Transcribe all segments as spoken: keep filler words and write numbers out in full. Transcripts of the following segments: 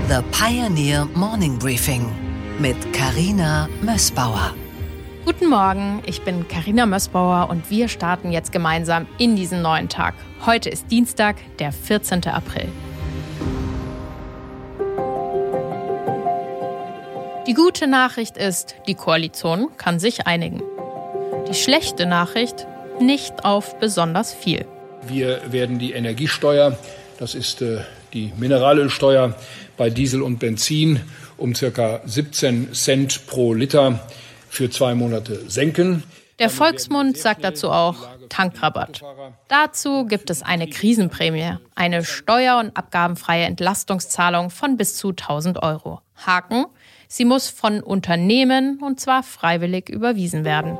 The Pioneer Morning Briefing mit Carina Mössbauer. Guten Morgen, ich bin Carina Mössbauer und wir starten jetzt gemeinsam in diesen neuen Tag. Heute ist Dienstag, der vierzehnten April. Die gute Nachricht ist, die Koalition kann sich einigen. Die schlechte Nachricht, nicht auf besonders viel. Wir werden die Energiesteuer, das ist äh, die Mineralölsteuer bei Diesel und Benzin, um ca. siebzehn Cent pro Liter für zwei Monate senken. Der Volksmund sagt dazu auch Tankrabatt. Dazu gibt es eine Krisenprämie, eine steuer- und abgabenfreie Entlastungszahlung von bis zu tausend Euro. Haken, sie muss von Unternehmen und zwar freiwillig überwiesen werden.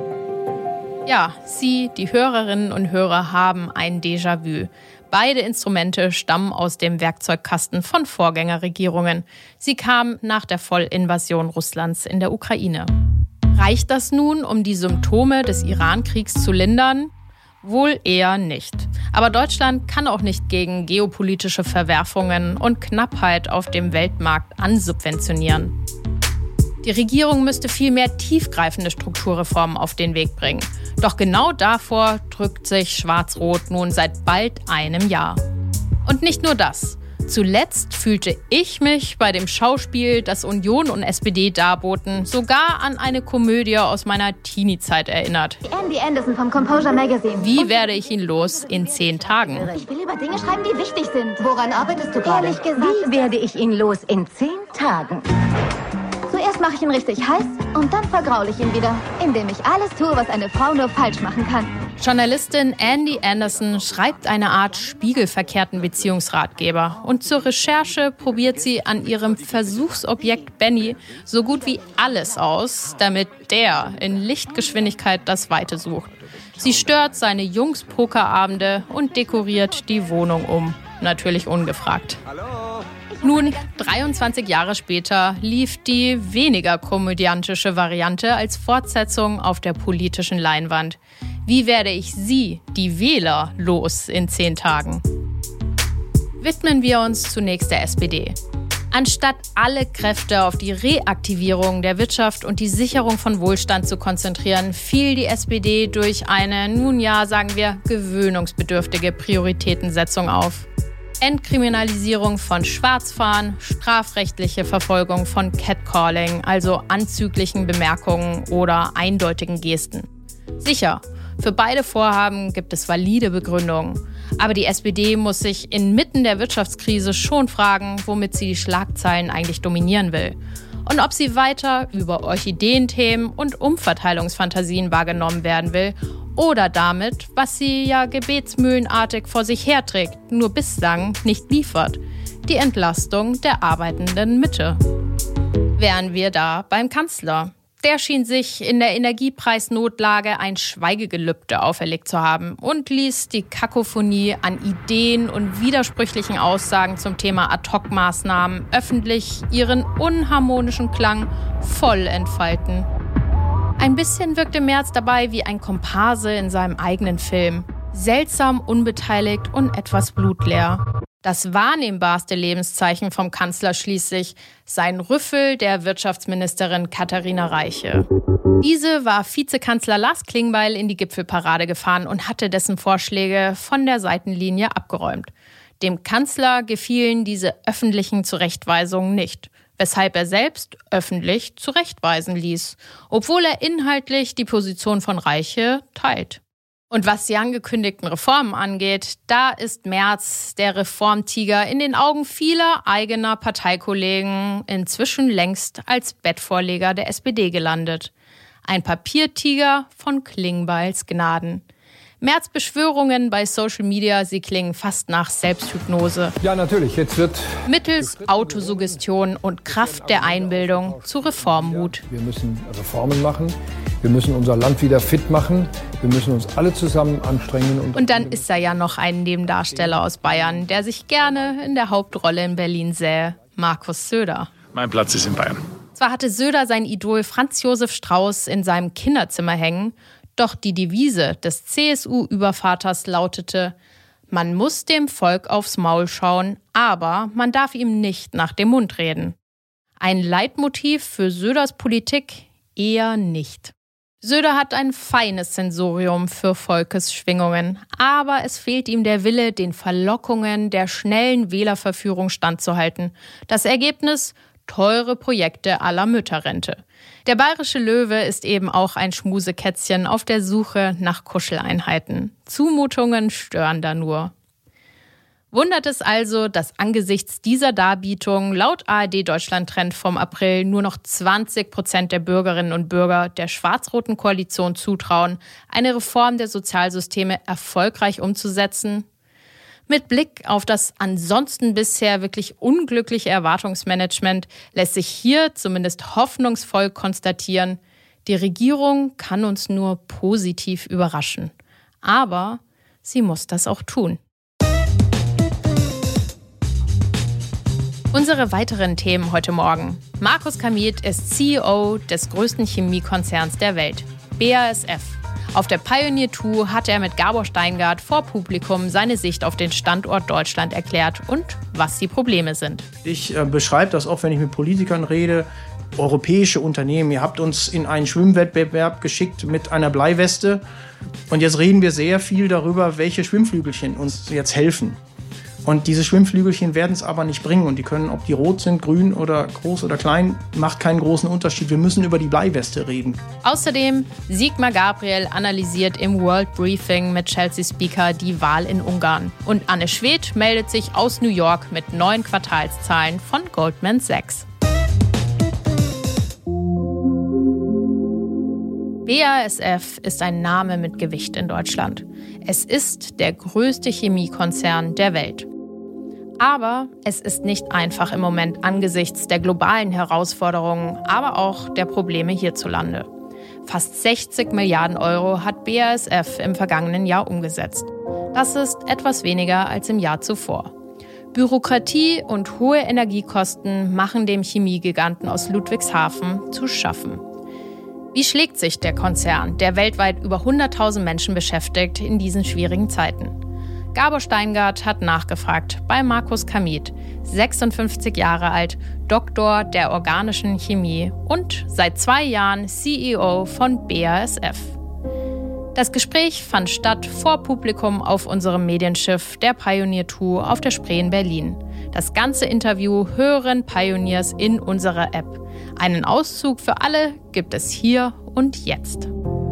Ja, Sie, die Hörerinnen und Hörer, haben ein Déjà-vu. Beide Instrumente stammen aus dem Werkzeugkasten von Vorgängerregierungen. Sie kamen nach der Vollinvasion Russlands in der Ukraine. Reicht das nun, um die Symptome des Iran-Kriegs zu lindern? Wohl eher nicht. Aber Deutschland kann auch nicht gegen geopolitische Verwerfungen und Knappheit auf dem Weltmarkt ansubventionieren. Die Regierung müsste viel mehr tiefgreifende Strukturreformen auf den Weg bringen. Doch genau davor drückt sich Schwarz-Rot nun seit bald einem Jahr. Und nicht nur das. Zuletzt fühlte ich mich bei dem Schauspiel, das Union und S P D darboten, sogar an eine Komödie aus meiner Teenie-Zeit erinnert. Andy Anderson vom Composure Magazine. Wie werde ich ihn los in zehn Tagen? Ich will über Dinge schreiben, die wichtig sind. Woran arbeitest du gerade? Ehrlich gesagt, Wie werde ich ihn los in zehn Tagen? Zuerst mache ich ihn richtig heiß und dann vergraule ich ihn wieder, indem ich alles tue, was eine Frau nur falsch machen kann. Journalistin Andy Anderson schreibt eine Art spiegelverkehrten Beziehungsratgeber. Und zur Recherche probiert sie an ihrem Versuchsobjekt Benny so gut wie alles aus, damit der in Lichtgeschwindigkeit das Weite sucht. Sie stört seine Jungs-Pokerabende und dekoriert die Wohnung um. Natürlich ungefragt. Nun, dreiundzwanzig Jahre später, lief die weniger komödiantische Variante als Fortsetzung auf der politischen Leinwand. Wie werde ich Sie, die Wähler, los in zehn Tagen? Widmen wir uns zunächst der S P D. Anstatt alle Kräfte auf die Reaktivierung der Wirtschaft und die Sicherung von Wohlstand zu konzentrieren, fiel die S P D durch eine, nun ja, sagen wir, gewöhnungsbedürftige Prioritätensetzung auf. Entkriminalisierung von Schwarzfahren, strafrechtliche Verfolgung von Catcalling, also anzüglichen Bemerkungen oder eindeutigen Gesten. Sicher, für beide Vorhaben gibt es valide Begründungen. Aber die S P D muss sich inmitten der Wirtschaftskrise schon fragen, womit sie die Schlagzeilen eigentlich dominieren will. Und ob sie weiter über Orchideenthemen und Umverteilungsfantasien wahrgenommen werden will oder damit, was sie ja gebetsmühlenartig vor sich herträgt, nur bislang nicht liefert: die Entlastung der arbeitenden Mitte. Wären wir da beim Kanzler. Der schien sich in der Energiepreisnotlage ein Schweigegelübde auferlegt zu haben und ließ die Kakophonie an Ideen und widersprüchlichen Aussagen zum Thema Ad-hoc-Maßnahmen öffentlich ihren unharmonischen Klang voll entfalten. Ein bisschen wirkte Merz dabei wie ein Komparse in seinem eigenen Film. Seltsam unbeteiligt und etwas blutleer. Das wahrnehmbarste Lebenszeichen vom Kanzler schließlich sein Rüffel der Wirtschaftsministerin Katharina Reiche. Diese war Vizekanzler Lars Klingbeil in die Gipfelparade gefahren und hatte dessen Vorschläge von der Seitenlinie abgeräumt. Dem Kanzler gefielen diese öffentlichen Zurechtweisungen nicht, weshalb er selbst öffentlich zurechtweisen ließ, obwohl er inhaltlich die Position von Reiche teilt. Und was die angekündigten Reformen angeht, da ist Merz, der Reformtiger, in den Augen vieler eigener Parteikollegen inzwischen längst als Bettvorleger der S P D gelandet. Ein Papiertiger von Klingbeils Gnaden. Merz Beschwörungen bei Social Media, sie klingen fast nach Selbsthypnose. Ja, natürlich. Jetzt wird mittels Autosuggestion und Kraft der Einbildung zu Reformmut. Wir müssen Reformen machen. Wir müssen unser Land wieder fit machen. Wir müssen uns alle zusammen anstrengen. Und, und dann ist da ja noch ein Nebendarsteller aus Bayern, der sich gerne in der Hauptrolle in Berlin sähe: Markus Söder. Mein Platz ist in Bayern. Zwar hatte Söder sein Idol Franz Josef Strauß in seinem Kinderzimmer hängen, doch die Devise des C S U-Übervaters lautete: Man muss dem Volk aufs Maul schauen, aber man darf ihm nicht nach dem Mund reden. Ein Leitmotiv für Söders Politik? Eher nicht. Söder hat ein feines Sensorium für Volkesschwingungen, aber es fehlt ihm der Wille, den Verlockungen der schnellen Wählerverführung standzuhalten. Das Ergebnis? Teure Projekte à la Mütterrente. Der bayerische Löwe ist eben auch ein Schmusekätzchen auf der Suche nach Kuscheleinheiten. Zumutungen stören da nur. Wundert es also, dass angesichts dieser Darbietung laut A R D Deutschland-Trend vom April nur noch zwanzig Prozent der Bürgerinnen und Bürger der schwarz-roten Koalition zutrauen, eine Reform der Sozialsysteme erfolgreich umzusetzen? Mit Blick auf das ansonsten bisher wirklich unglückliche Erwartungsmanagement lässt sich hier zumindest hoffnungsvoll konstatieren, die Regierung kann uns nur positiv überraschen. Aber sie muss das auch tun. Unsere weiteren Themen heute Morgen. Markus Kamieth ist C E O des größten Chemiekonzerns der Welt, B A S F. Auf der Pioneer zwei hat er mit Gabor Steingart vor Publikum seine Sicht auf den Standort Deutschland erklärt und was die Probleme sind. Ich äh, beschreibe das auch, wenn ich mit Politikern rede. Europäische Unternehmen, ihr habt uns in einen Schwimmwettbewerb geschickt mit einer Bleiweste. Und jetzt reden wir sehr viel darüber, welche Schwimmflügelchen uns jetzt helfen. Und diese Schwimmflügelchen werden es aber nicht bringen. Und die können, ob die rot sind, grün oder groß oder klein, macht keinen großen Unterschied. Wir müssen über die Bleiweste reden. Außerdem, Sigmar Gabriel analysiert im World Briefing mit Chelsea-Speaker die Wahl in Ungarn. Und Anne Schwedt meldet sich aus New York mit neuen Quartalszahlen von Goldman Sachs. B A S F ist ein Name mit Gewicht in Deutschland. Es ist der größte Chemiekonzern der Welt. Aber es ist nicht einfach im Moment angesichts der globalen Herausforderungen, aber auch der Probleme hierzulande. Fast sechzig Milliarden Euro hat B A S F im vergangenen Jahr umgesetzt. Das ist etwas weniger als im Jahr zuvor. Bürokratie und hohe Energiekosten machen dem Chemiegiganten aus Ludwigshafen zu schaffen. Wie schlägt sich der Konzern, der weltweit über hunderttausend Menschen beschäftigt, in diesen schwierigen Zeiten? Gabor Steingart hat nachgefragt bei Markus Kamieth, sechsundfünfzig Jahre alt, Doktor der organischen Chemie und seit zwei Jahren C E O von B A S F. Das Gespräch fand statt vor Publikum auf unserem Medienschiff der Pioneer zwei auf der Spree in Berlin. Das ganze Interview hören Pioneers in unserer App. Einen Auszug für alle gibt es hier und jetzt.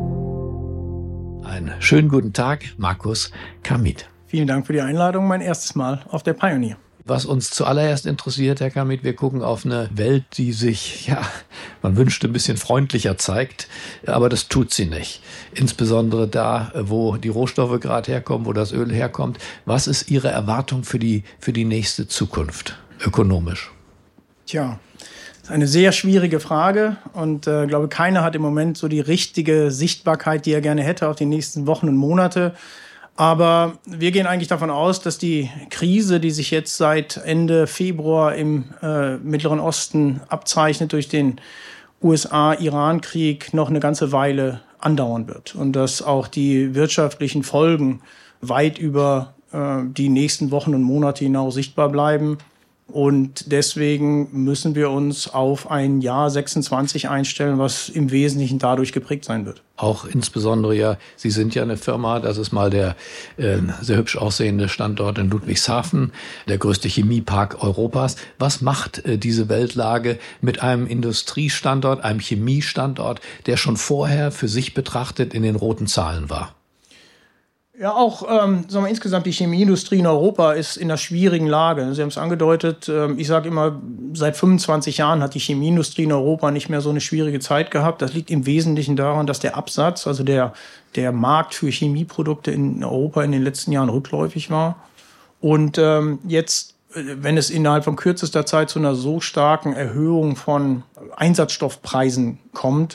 Einen schönen guten Tag, Markus Kamieth. Vielen Dank für die Einladung, mein erstes Mal auf der Pioneer. Was uns zuallererst interessiert, Herr Kamieth, wir gucken auf eine Welt, die sich, ja, man wünschte, ein bisschen freundlicher zeigt, aber das tut sie nicht. Insbesondere da, wo die Rohstoffe gerade herkommen, wo das Öl herkommt. Was ist Ihre Erwartung für die, für die nächste Zukunft, ökonomisch? Tja, das ist eine sehr schwierige Frage und ich äh, glaube, keiner hat im Moment so die richtige Sichtbarkeit, die er gerne hätte auf die nächsten Wochen und Monate. Aber wir gehen eigentlich davon aus, dass die Krise, die sich jetzt seit Ende Februar im äh, Mittleren Osten abzeichnet durch den U S A-Iran-Krieg, noch eine ganze Weile andauern wird. Und dass auch die wirtschaftlichen Folgen weit über äh, die nächsten Wochen und Monate hinaus sichtbar bleiben. Und deswegen müssen wir uns auf ein Jahr sechsundzwanzig einstellen, was im Wesentlichen dadurch geprägt sein wird. Auch insbesondere ja, Sie sind ja eine Firma, das ist mal der äh, sehr hübsch aussehende Standort in Ludwigshafen, der größte Chemiepark Europas. Was macht äh, diese Weltlage mit einem Industriestandort, einem Chemiestandort, der schon vorher für sich betrachtet in den roten Zahlen war? Ja, auch ähm, sagen wir, insgesamt die Chemieindustrie in Europa ist in einer schwierigen Lage. Sie haben es angedeutet, ähm, ich sage immer, seit fünfundzwanzig Jahren hat die Chemieindustrie in Europa nicht mehr so eine schwierige Zeit gehabt. Das liegt im Wesentlichen daran, dass der Absatz, also der, der Markt für Chemieprodukte in Europa in den letzten Jahren rückläufig war. Und ähm, jetzt, wenn es innerhalb von kürzester Zeit zu einer so starken Erhöhung von Einsatzstoffpreisen kommt,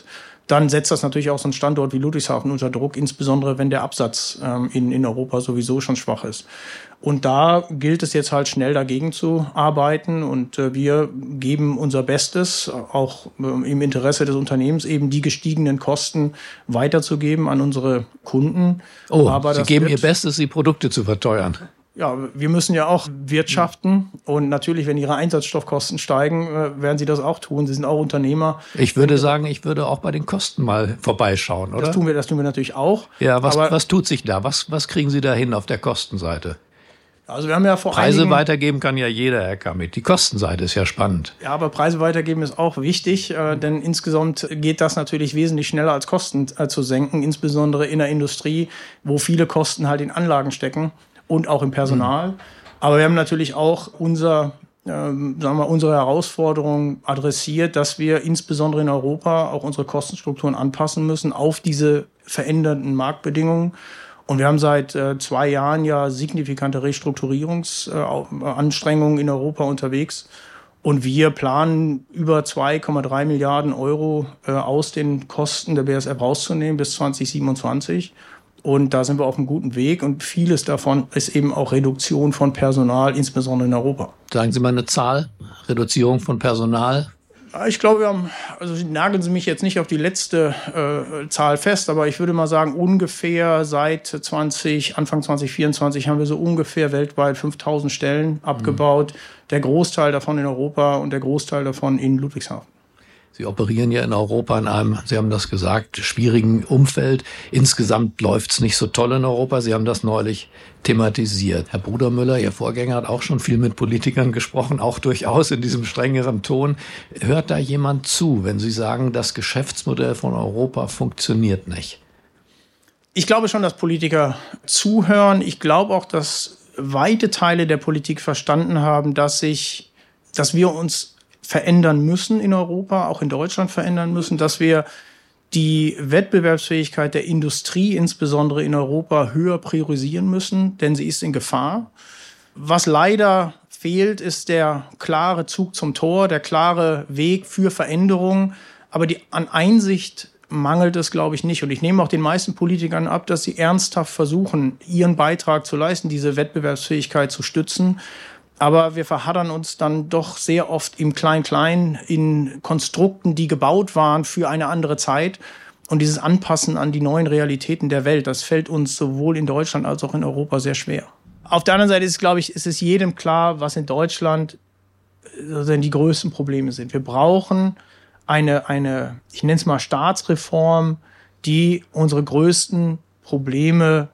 dann setzt das natürlich auch so einen Standort wie Ludwigshafen unter Druck, insbesondere wenn der Absatz ähm, in, in Europa sowieso schon schwach ist. Und da gilt es jetzt halt schnell dagegen zu arbeiten und äh, wir geben unser Bestes, auch äh, im Interesse des Unternehmens, eben die gestiegenen Kosten weiterzugeben an unsere Kunden. Oh, Aber Sie das geben wird, Ihr Bestes, die Produkte zu verteuern. Ja, wir müssen ja auch wirtschaften und natürlich, wenn Ihre Einsatzstoffkosten steigen, äh, werden Sie das auch tun. Sie sind auch Unternehmer. Ich würde sagen, ich würde auch bei den Kosten mal vorbeischauen, oder? Das tun wir, das tun wir natürlich auch. Ja, was, Aber, was tut sich da? Was, was kriegen Sie da hin auf der Kostenseite? Also wir haben ja vor Preise einigen, weitergeben kann ja jeder, Herr Kamit. Die Kostenseite ist ja spannend. Ja, aber Preise weitergeben ist auch wichtig, äh, denn insgesamt geht das natürlich wesentlich schneller als Kosten äh, zu senken, insbesondere in der Industrie, wo viele Kosten halt in Anlagen stecken und auch im Personal. Mhm. Aber wir haben natürlich auch unser, äh, sagen wir, unsere Herausforderung adressiert, dass wir insbesondere in Europa auch unsere Kostenstrukturen anpassen müssen auf diese verändernden Marktbedingungen. Und wir haben seit äh, zwei Jahren ja signifikante Restrukturierungsanstrengungen äh, in Europa unterwegs. Und wir planen über zwei Komma drei Milliarden Euro äh, aus den Kosten der B A S F rauszunehmen bis zwanzig siebenundzwanzig. Und da sind wir auf einem guten Weg. Und vieles davon ist eben auch Reduktion von Personal, insbesondere in Europa. Sagen Sie mal eine Zahl, Reduzierung von Personal. Ich glaube, wir haben, also nageln Sie mich jetzt nicht auf die letzte äh, Zahl fest, aber ich würde mal sagen, ungefähr seit zwanzig, Anfang zwanzig vierundzwanzig haben wir so ungefähr weltweit fünftausend Stellen abgebaut. Mhm. Der Großteil davon in Europa und der Großteil davon in Ludwigshafen. Sie operieren ja in Europa in einem, Sie haben das gesagt, schwierigen Umfeld. Insgesamt läuft's nicht so toll in Europa. Sie haben das neulich thematisiert. Herr Brudermüller, Ihr Vorgänger, hat auch schon viel mit Politikern gesprochen, auch durchaus in diesem strengeren Ton. Hört da jemand zu, wenn Sie sagen, das Geschäftsmodell von Europa funktioniert nicht? Ich glaube schon, dass Politiker zuhören. Ich glaube auch, dass weite Teile der Politik verstanden haben, dass sich, dass wir uns verändern müssen in Europa, auch in Deutschland verändern müssen, dass wir die Wettbewerbsfähigkeit der Industrie, insbesondere in Europa, höher priorisieren müssen, denn sie ist in Gefahr. Was leider fehlt, ist der klare Zug zum Tor, der klare Weg für Veränderung. Aber die, an Einsicht mangelt es, glaube ich, nicht. Und ich nehme auch den meisten Politikern ab, dass sie ernsthaft versuchen, ihren Beitrag zu leisten, diese Wettbewerbsfähigkeit zu stützen. Aber wir verhaddern uns dann doch sehr oft im Klein-Klein in Konstrukten, die gebaut waren für eine andere Zeit. Und dieses Anpassen an die neuen Realitäten der Welt, das fällt uns sowohl in Deutschland als auch in Europa sehr schwer. Auf der anderen Seite ist es, glaube ich, ist es jedem klar, was in Deutschland also die größten Probleme sind. Wir brauchen eine, eine, ich nenne es mal Staatsreform, die unsere größten Probleme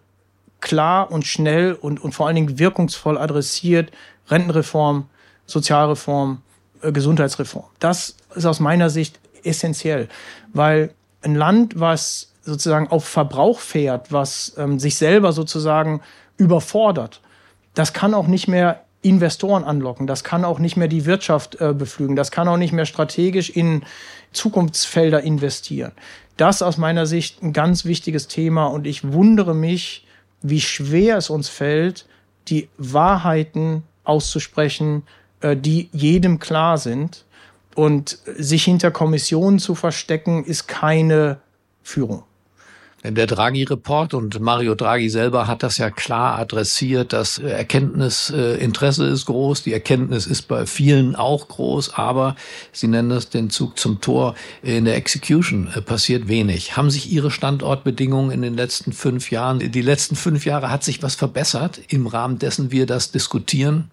klar und schnell und, und vor allen Dingen wirkungsvoll adressiert. Rentenreform, Sozialreform, äh, Gesundheitsreform. Das ist aus meiner Sicht essentiell, weil ein Land, was sozusagen auf Verbrauch fährt, was ähm, sich selber sozusagen überfordert, das kann auch nicht mehr Investoren anlocken, das kann auch nicht mehr die Wirtschaft äh, beflügen, das kann auch nicht mehr strategisch in Zukunftsfelder investieren. Das ist aus meiner Sicht ein ganz wichtiges Thema und ich wundere mich, wie schwer es uns fällt, die Wahrheiten auszusprechen, die jedem klar sind. Und sich hinter Kommissionen zu verstecken, ist keine Führung. Der Draghi-Report und Mario Draghi selber hat das ja klar adressiert. Das Erkenntnisinteresse ist groß, die Erkenntnis ist bei vielen auch groß, aber Sie nennen das den Zug zum Tor. In der Execution passiert wenig. Haben sich Ihre Standortbedingungen in den letzten fünf Jahren, die letzten fünf Jahre hat sich was verbessert im Rahmen dessen wir das diskutieren?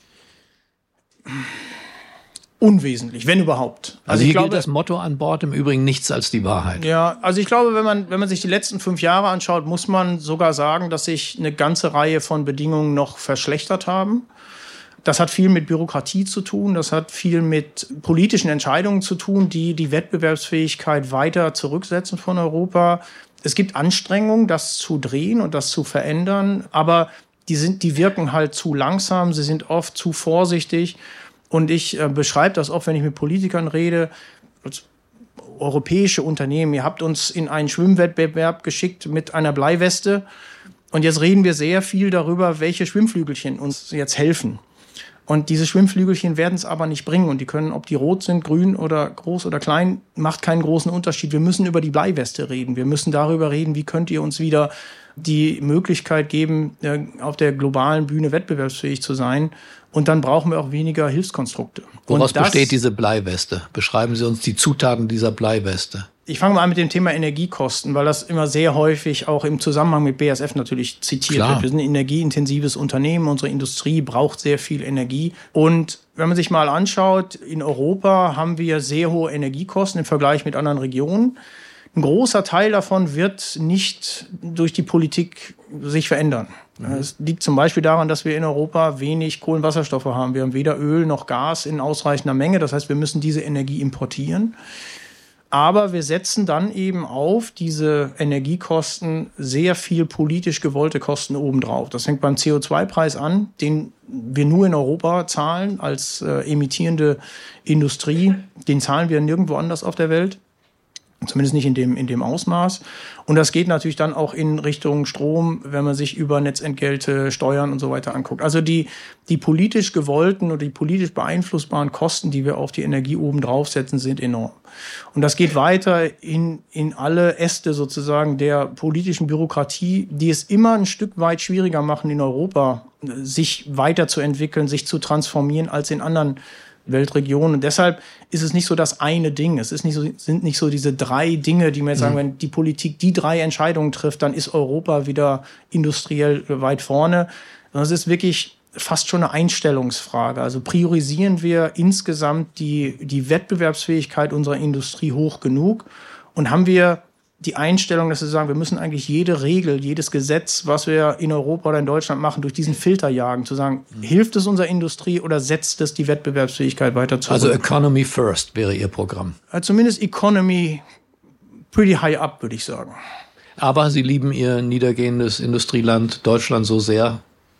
Unwesentlich, wenn überhaupt. Also, also hier ich glaube, gilt das Motto an Bord, im Übrigen nichts als die Wahrheit. Ja, also ich glaube, wenn man, wenn man sich die letzten fünf Jahre anschaut, muss man sogar sagen, dass sich eine ganze Reihe von Bedingungen noch verschlechtert haben. Das hat viel mit Bürokratie zu tun, das hat viel mit politischen Entscheidungen zu tun, die die Wettbewerbsfähigkeit weiter zurücksetzen von Europa. Es gibt Anstrengungen, das zu drehen und das zu verändern, aber die sind, die wirken halt zu langsam, sie sind oft zu vorsichtig. Und ich äh, beschreibe das oft, wenn ich mit Politikern rede, als europäische Unternehmen. Ihr habt uns in einen Schwimmwettbewerb geschickt mit einer Bleiweste. Und jetzt reden wir sehr viel darüber, welche Schwimmflügelchen uns jetzt helfen. Und diese Schwimmflügelchen werden es aber nicht bringen. Und die können, ob die rot sind, grün oder groß oder klein, macht keinen großen Unterschied. Wir müssen über die Bleiweste reden. Wir müssen darüber reden, wie könnt ihr uns wieder die Möglichkeit geben, auf der globalen Bühne wettbewerbsfähig zu sein. Und dann brauchen wir auch weniger Hilfskonstrukte. Woraus Und das, besteht diese Bleiweste? Beschreiben Sie uns die Zutaten dieser Bleiweste. Ich fange mal an mit dem Thema Energiekosten, weil das immer sehr häufig auch im Zusammenhang mit B A S F natürlich zitiert Klar. wird. Wir sind ein energieintensives Unternehmen, unsere Industrie braucht sehr viel Energie. Und wenn man sich mal anschaut, in Europa haben wir sehr hohe Energiekosten im Vergleich mit anderen Regionen. Ein großer Teil davon wird nicht durch die Politik sich verändern. Es liegt zum Beispiel daran, dass wir in Europa wenig Kohlenwasserstoffe haben. Wir haben weder Öl noch Gas in ausreichender Menge. Das heißt, wir müssen diese Energie importieren. Aber wir setzen dann eben auf diese Energiekosten sehr viel politisch gewollte Kosten obendrauf. Das fängt beim C O zwei Preis an, den wir nur in Europa zahlen als äh, emittierende Industrie. Den zahlen wir nirgendwo anders auf der Welt. Zumindest nicht in dem, in dem Ausmaß. Und das geht natürlich dann auch in Richtung Strom, wenn man sich über Netzentgelte, Steuern und so weiter anguckt. Also die, die politisch gewollten oder die politisch beeinflussbaren Kosten, die wir auf die Energie oben draufsetzen, sind enorm. Und das geht weiter in, in alle Äste sozusagen der politischen Bürokratie, die es immer ein Stück weit schwieriger machen, in Europa sich weiterzuentwickeln, sich zu transformieren als in anderen Weltregionen. Und deshalb ist es nicht so das eine Ding. Es ist nicht so, sind nicht so diese drei Dinge, die mir jetzt sagen, mhm. wenn die Politik die drei Entscheidungen trifft, dann ist Europa wieder industriell weit vorne. Sondern es ist wirklich fast schon eine Einstellungsfrage. Also priorisieren wir insgesamt die, die Wettbewerbsfähigkeit unserer Industrie hoch genug und haben wir die Einstellung, dass wir sagen, wir müssen eigentlich jede Regel, jedes Gesetz, was wir in Europa oder in Deutschland machen, durch diesen Filter jagen, zu sagen, mhm. hilft es unserer Industrie oder setzt es die Wettbewerbsfähigkeit weiter zurück? Also Economy First wäre Ihr Programm. Also zumindest Economy pretty high up, würde ich sagen. Aber Sie lieben Ihr niedergehendes Industrieland Deutschland so sehr.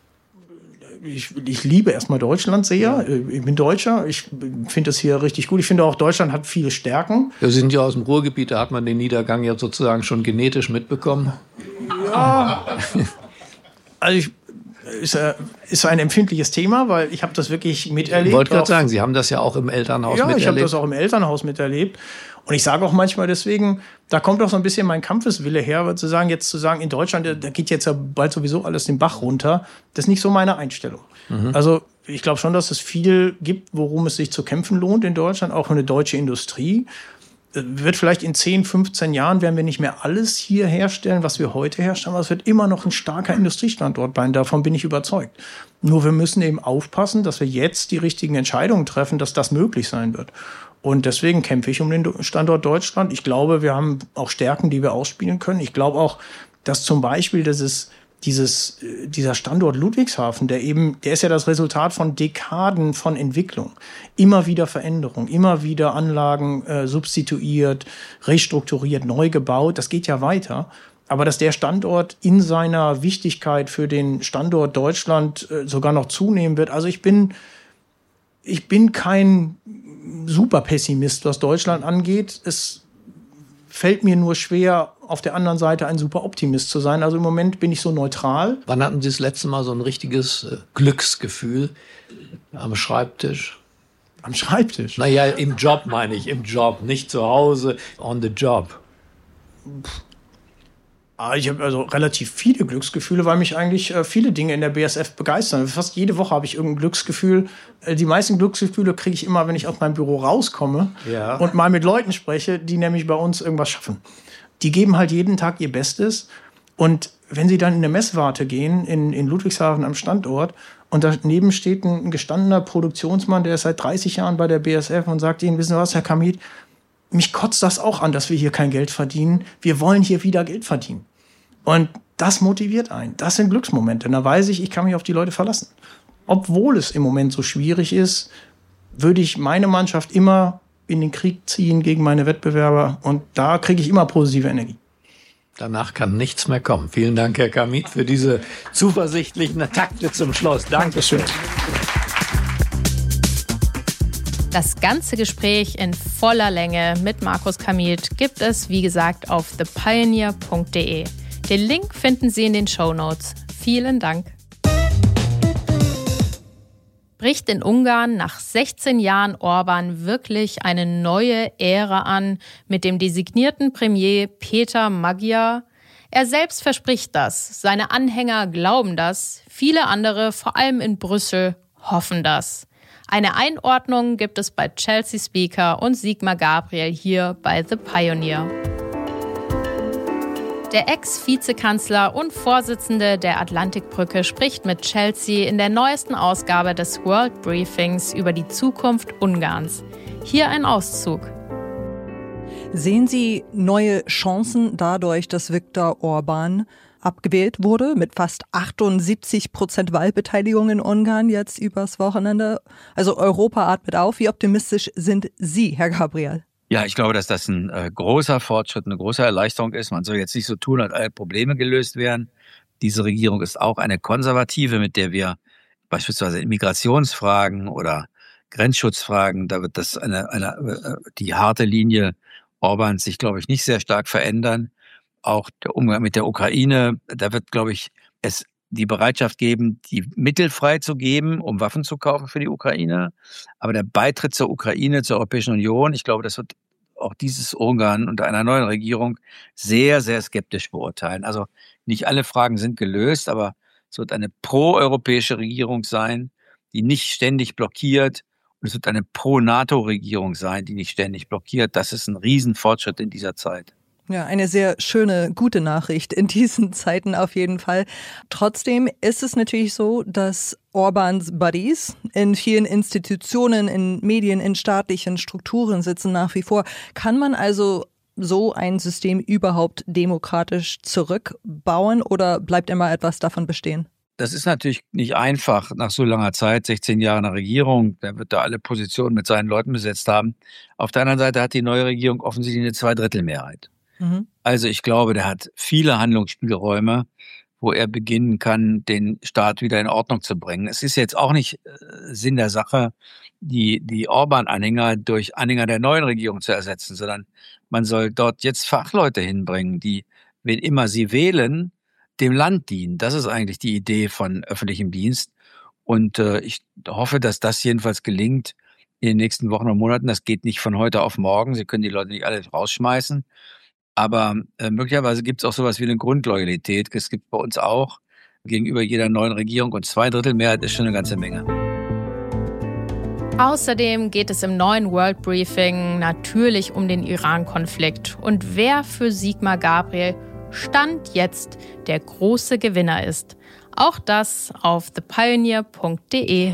Ich, ich liebe erstmal Deutschland sehr. Ich bin Deutscher. Ich finde das hier richtig gut. Ich finde auch, Deutschland hat viele Stärken. Ja, Sie sind ja aus dem Ruhrgebiet, da hat man den Niedergang ja sozusagen schon genetisch mitbekommen. Ja. Also ich, ist, ist ein empfindliches Thema, weil ich habe das wirklich miterlebt. Ich wollte gerade sagen, Sie haben das ja auch im Elternhaus ja, miterlebt. Ja, ich habe das auch im Elternhaus miterlebt. Und ich sage auch manchmal deswegen, da kommt auch so ein bisschen mein Kampfeswille her, weil zu sagen, jetzt zu sagen, in Deutschland, da geht jetzt ja bald sowieso alles den Bach runter. Das ist nicht so meine Einstellung. Mhm. Also ich glaube schon, dass es viel gibt, worum es sich zu kämpfen lohnt in Deutschland, auch für eine deutsche Industrie. Wird vielleicht in zehn, fünfzehn Jahren werden wir nicht mehr alles hier herstellen, was wir heute herstellen, aber es wird immer noch ein starker Industriestandort sein. Davon bin ich überzeugt. Nur wir müssen eben aufpassen, dass wir jetzt die richtigen Entscheidungen treffen, dass das möglich sein wird. Und deswegen kämpfe ich um den Standort Deutschland. Ich glaube, wir haben auch Stärken, die wir ausspielen können. Ich glaube auch, dass zum Beispiel dieses, dieses, dieser Standort Ludwigshafen, der eben, der ist ja das Resultat von Dekaden von Entwicklung. Immer wieder Veränderung, immer wieder Anlagen äh, substituiert, restrukturiert, neu gebaut. Das geht ja weiter. Aber dass der Standort in seiner Wichtigkeit für den Standort Deutschland äh, sogar noch zunehmen wird. Also ich bin, ich bin kein super Pessimist, was Deutschland angeht. Es fällt mir nur schwer, auf der anderen Seite ein super Optimist zu sein. Also im Moment bin ich so neutral. Wann hatten Sie das letzte Mal so ein richtiges äh, Glücksgefühl am Schreibtisch? Am Schreibtisch? Naja, im Job meine ich, im Job, nicht zu Hause, on the job. Ich habe also relativ viele Glücksgefühle, weil mich eigentlich äh, viele Dinge in der B A S F begeistern. Fast jede Woche habe ich irgendein Glücksgefühl. Äh, die meisten Glücksgefühle kriege ich immer, wenn ich aus meinem Büro rauskomme ja. und mal mit Leuten spreche, die nämlich bei uns irgendwas schaffen. Die geben halt jeden Tag ihr Bestes. Und wenn sie dann in eine Messwarte gehen, in, in Ludwigshafen am Standort, und daneben steht ein, ein gestandener Produktionsmann, der ist seit dreißig Jahren bei der B A S F und sagt ihnen, wissen Sie was, Herr Kamit, mich kotzt das auch an, dass wir hier kein Geld verdienen. Wir wollen hier wieder Geld verdienen. Und das motiviert einen. Das sind Glücksmomente. Und da weiß ich, ich kann mich auf die Leute verlassen. Obwohl es im Moment so schwierig ist, würde ich meine Mannschaft immer in den Krieg ziehen gegen meine Wettbewerber. Und da kriege ich immer positive Energie. Danach kann nichts mehr kommen. Vielen Dank, Herr Kamit, für diese zuversichtlichen Takte zum Schluss. Dankeschön. Das ganze Gespräch in voller Länge mit Markus Kamit gibt es, wie gesagt, auf the pioneer punkt de. Den Link finden Sie in den Shownotes. Vielen Dank. Bricht in Ungarn nach sechzehn Jahren Orban wirklich eine neue Ära an mit dem designierten Premier Peter Magyar? Er selbst verspricht das, seine Anhänger glauben das, viele andere, vor allem in Brüssel, hoffen das. Eine Einordnung gibt es bei Chelsea Speaker und Sigmar Gabriel hier bei The Pioneer. Der Ex-Vizekanzler und Vorsitzende der Atlantikbrücke spricht mit Chelsea in der neuesten Ausgabe des World Briefings über die Zukunft Ungarns. Hier ein Auszug. Sehen Sie neue Chancen dadurch, dass Viktor Orban abgewählt wurde, mit fast achtundsiebzig Prozent Wahlbeteiligung in Ungarn jetzt übers Wochenende? Also Europa atmet auf. Wie optimistisch sind Sie, Herr Gabriel? Ja, ich glaube, dass das ein äh, großer Fortschritt, eine große Erleichterung ist. Man soll jetzt nicht so tun, als alle Probleme gelöst werden. Diese Regierung ist auch eine konservative, mit der wir beispielsweise in Migrationsfragen oder Grenzschutzfragen, da wird das eine, eine äh, die harte Linie Orbans sich, glaube ich, nicht sehr stark verändern. Auch der Umgang mit der Ukraine, da wird, glaube ich, es die Bereitschaft geben, die Mittel freizugeben, um Waffen zu kaufen für die Ukraine. Aber der Beitritt zur Ukraine, zur Europäischen Union, ich glaube, das wird auch dieses Ungarn unter einer neuen Regierung sehr, sehr skeptisch beurteilen. Also nicht alle Fragen sind gelöst, aber es wird eine pro-europäische Regierung sein, die nicht ständig blockiert. Und es wird eine pro-NATO-Regierung sein, die nicht ständig blockiert. Das ist ein Riesenfortschritt in dieser Zeit. Ja, eine sehr schöne, gute Nachricht in diesen Zeiten auf jeden Fall. Trotzdem ist es natürlich so, dass Orbans Buddies in vielen Institutionen, in Medien, in staatlichen Strukturen sitzen nach wie vor. Kann man also so ein System überhaupt demokratisch zurückbauen oder bleibt immer etwas davon bestehen? Das ist natürlich nicht einfach nach so langer Zeit, sechzehn Jahre einer Regierung. Der wird da alle Positionen mit seinen Leuten besetzt haben. Auf der anderen Seite hat die neue Regierung offensichtlich eine Zweidrittelmehrheit. Mhm. Also ich glaube, der hat viele Handlungsspielräume, wo er beginnen kann, den Staat wieder in Ordnung zu bringen. Es ist jetzt auch nicht äh, Sinn der Sache, die, die Orban-Anhänger durch Anhänger der neuen Regierung zu ersetzen, sondern man soll dort jetzt Fachleute hinbringen, die, wen immer sie wählen, dem Land dienen. Das ist eigentlich die Idee von öffentlichem Dienst. Und äh, ich hoffe, dass das jedenfalls gelingt in den nächsten Wochen und Monaten. Das geht nicht von heute auf morgen. Sie können die Leute nicht alle rausschmeißen. Aber äh, möglicherweise gibt es auch sowas wie eine Grundloyalität. Es gibt bei uns auch gegenüber jeder neuen Regierung. Und zwei Drittel Mehrheit ist schon eine ganze Menge. Außerdem geht es im neuen World Briefing natürlich um den Iran-Konflikt und wer für Sigmar Gabriel Stand jetzt der große Gewinner ist. Auch das auf the pioneer punkt de.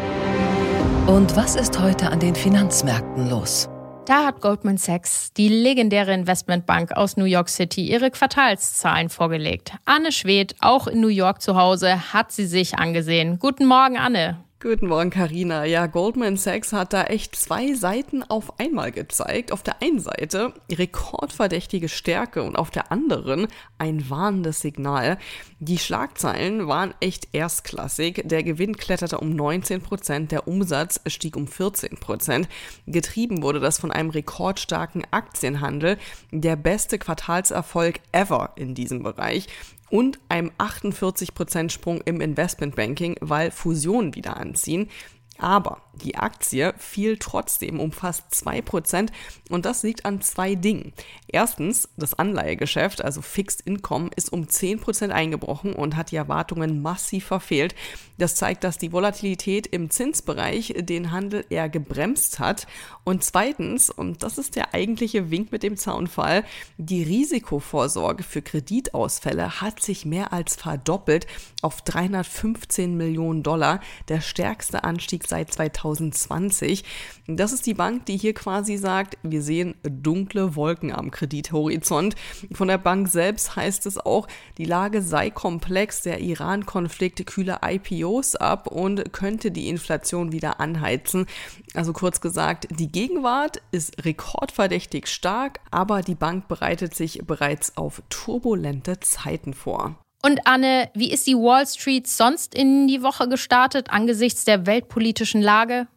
Und was ist heute an den Finanzmärkten los? Da hat Goldman Sachs, die legendäre Investmentbank aus New York City, ihre Quartalszahlen vorgelegt. Anne Schwedt, auch in New York zu Hause, hat sie sich angesehen. Guten Morgen, Anne. Guten Morgen, Carina. Ja, Goldman Sachs hat da echt zwei Seiten auf einmal gezeigt. Auf der einen Seite rekordverdächtige Stärke und auf der anderen ein warnendes Signal. Die Schlagzeilen waren echt erstklassig. Der Gewinn kletterte um neunzehn Prozent, der Umsatz stieg um vierzehn Prozent. Getrieben wurde das von einem rekordstarken Aktienhandel, der beste Quartalserfolg ever in diesem Bereich. Und einem achtundvierzig Prozent Sprung im Investmentbanking, weil Fusionen wieder anziehen. Aber die Aktie fiel trotzdem um fast zwei Prozent und das liegt an zwei Dingen. Erstens, das Anleihegeschäft, also Fixed Income, ist um zehn Prozent eingebrochen und hat die Erwartungen massiv verfehlt. Das zeigt, dass die Volatilität im Zinsbereich den Handel eher gebremst hat. Und zweitens, und das ist der eigentliche Wink mit dem Zaunfall, die Risikovorsorge für Kreditausfälle hat sich mehr als verdoppelt auf dreihundertfünfzehn Millionen Dollar, der stärkste Anstieg seit zweitausendzwanzig. Das ist die Bank, die hier quasi sagt, wir sehen dunkle Wolken am Kredithorizont. Von der Bank selbst heißt es auch, die Lage sei komplex, der Iran-Konflikt kühle I P Os ab und könnte die Inflation wieder anheizen. Also kurz gesagt, die Gegenwart ist rekordverdächtig stark, aber die Bank bereitet sich bereits auf turbulente Zeiten vor. Und Anne, wie ist die Wall Street sonst in die Woche gestartet angesichts der weltpolitischen Lage?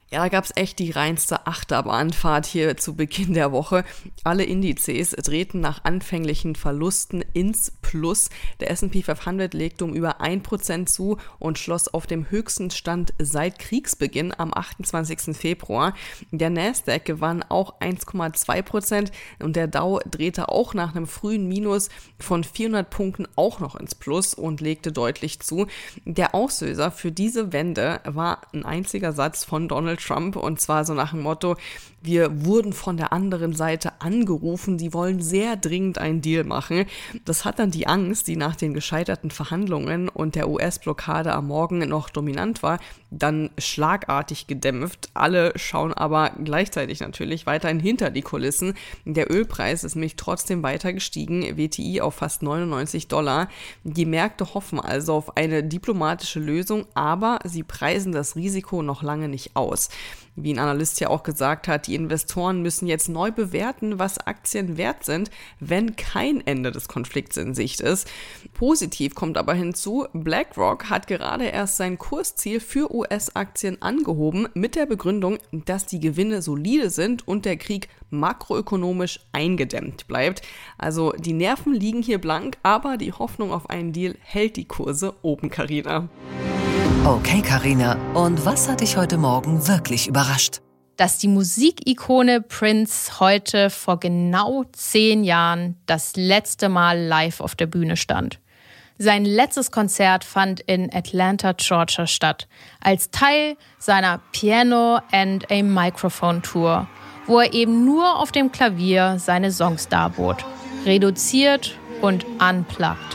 Ja, da gab es echt die reinste Achterbahnfahrt hier zu Beginn der Woche. Alle Indizes drehten nach anfänglichen Verlusten ins Plus. Der S and P fünfhundert legte um über ein Prozent zu und schloss auf dem höchsten Stand seit Kriegsbeginn am achtundzwanzigsten Februar. Der Nasdaq gewann auch eins Komma zwei Prozent und der Dow drehte auch nach einem frühen Minus von vierhundert Punkten auch noch ins Plus und legte deutlich zu. Der Auslöser für diese Wende war ein einziger Satz von Donald Trump, und zwar so nach dem Motto: Wir wurden von der anderen Seite angerufen, die wollen sehr dringend einen Deal machen. Das hat dann die Angst, die nach den gescheiterten Verhandlungen und der U S-Blockade am Morgen noch dominant war, dann schlagartig gedämpft. Alle schauen aber gleichzeitig natürlich weiterhin hinter die Kulissen. Der Ölpreis ist nämlich trotzdem weiter gestiegen, W T I auf fast neunundneunzig Dollar. Die Märkte hoffen also auf eine diplomatische Lösung, aber sie preisen das Risiko noch lange nicht aus. Wie ein Analyst ja auch gesagt hat, die Investoren müssen jetzt neu bewerten, was Aktien wert sind, wenn kein Ende des Konflikts in Sicht ist. Positiv kommt aber hinzu, BlackRock hat gerade erst sein Kursziel für U S-Aktien angehoben mit der Begründung, dass die Gewinne solide sind und der Krieg makroökonomisch eingedämmt bleibt. Also die Nerven liegen hier blank, aber die Hoffnung auf einen Deal hält die Kurse oben, Carina. Okay, Carina, und was hat dich heute Morgen wirklich überrascht? Dass die Musikikone Prince heute vor genau zehn Jahren das letzte Mal live auf der Bühne stand. Sein letztes Konzert fand in Atlanta, Georgia statt, als Teil seiner Piano and a Microphone Tour, wo er eben nur auf dem Klavier seine Songs darbot, reduziert und unplugged.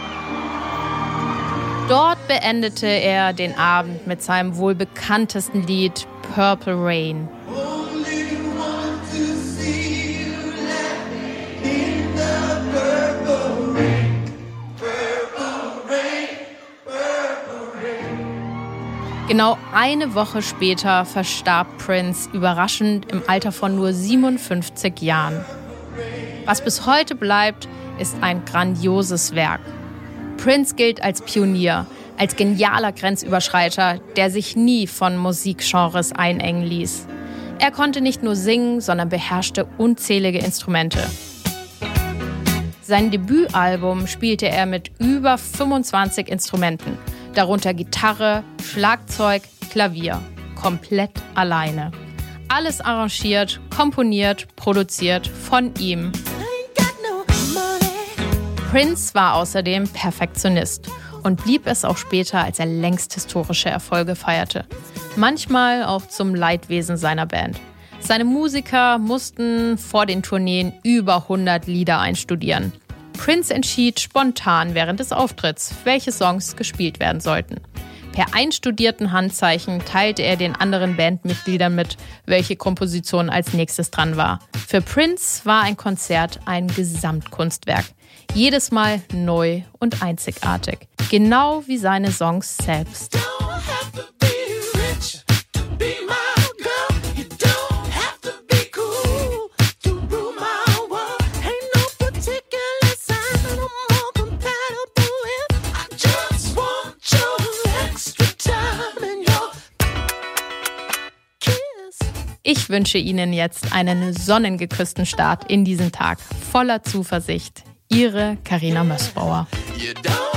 Dort beendete er den Abend mit seinem wohl bekanntesten Lied Purple Rain. Genau eine Woche später verstarb Prince überraschend im Alter von nur siebenundfünfzig Jahren. Was bis heute bleibt, ist ein grandioses Werk. Prince gilt als Pionier, als genialer Grenzüberschreiter, der sich nie von Musikgenres einengen ließ. Er konnte nicht nur singen, sondern beherrschte unzählige Instrumente. Sein Debütalbum spielte er mit über fünfundzwanzig Instrumenten, darunter Gitarre, Schlagzeug, Klavier, komplett alleine. Alles arrangiert, komponiert, produziert von ihm. Prince war außerdem Perfektionist und blieb es auch später, als er längst historische Erfolge feierte. Manchmal auch zum Leidwesen seiner Band. Seine Musiker mussten vor den Tourneen über hundert Lieder einstudieren. Prince entschied spontan während des Auftritts, welche Songs gespielt werden sollten. Per einstudierten Handzeichen teilte er den anderen Bandmitgliedern mit, welche Komposition als nächstes dran war. Für Prince war ein Konzert ein Gesamtkunstwerk. Jedes Mal neu und einzigartig. Genau wie seine Songs selbst. Ich wünsche Ihnen jetzt einen sonnengeküssten Start in diesen Tag, voller Zuversicht. Ihre Carina Mössbauer.